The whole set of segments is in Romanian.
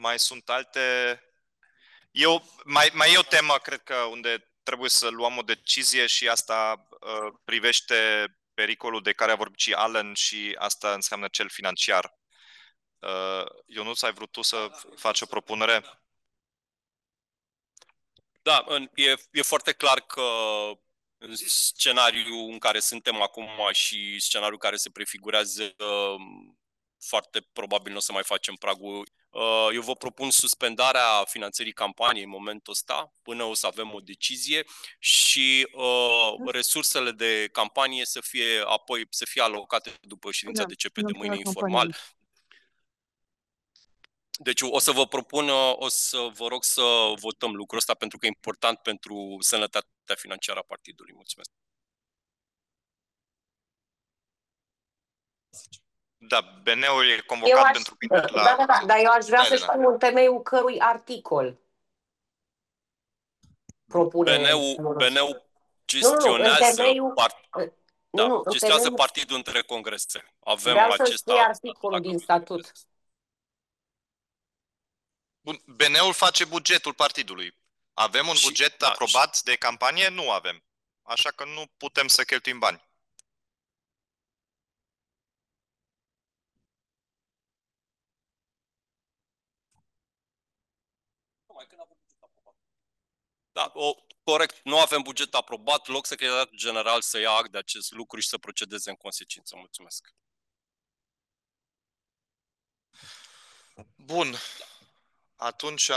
mai sunt alte... Mai e o temă, cred că, unde trebuie să luăm o decizie și asta privește pericolul de care a vorbit și Alan și asta înseamnă cel financiar. Ionuț, ai vrut tu să faci o propunere? Da, e foarte clar că în scenariul în care suntem acum și scenariul care se prefigurează, foarte probabil nu o să mai facem pragul. Eu vă propun suspendarea finanțării campaniei în momentul ăsta, până o să avem o decizie și resursele de campanie să fie alocate după ședința de CP de mâine informal. Deci o să vă propun, o să vă rog să votăm lucrul ăsta pentru că e important pentru sănătatea financiară a partidului. Mulțumesc. Da, BN-ul e convocat pentru mine la... Da, dar eu aș vrea să știu în temeiul cărui articol propune... BN-ul gestionează, gestionează partidul între congrese. Vreau să știu articolul din statut. Bun, BN-ul face bugetul partidului. Avem un buget aprobat de campanie? Nu avem. Așa că nu putem să cheltuim bani. Da, corect, nu avem buget aprobat, loc secretariatul general să ia act de acest lucru și să procedeze în consecință. Mulțumesc. Bun. Atunci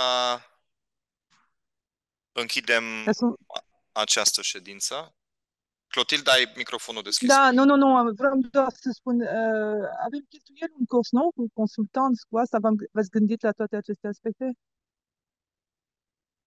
închidem această ședință. Clotilde, ai microfonul deschis. Da, nu, vreau doar să spun, avem cheltuieli în curs nou cu consultanți, cu asta v-ați gândit la toate aceste aspecte?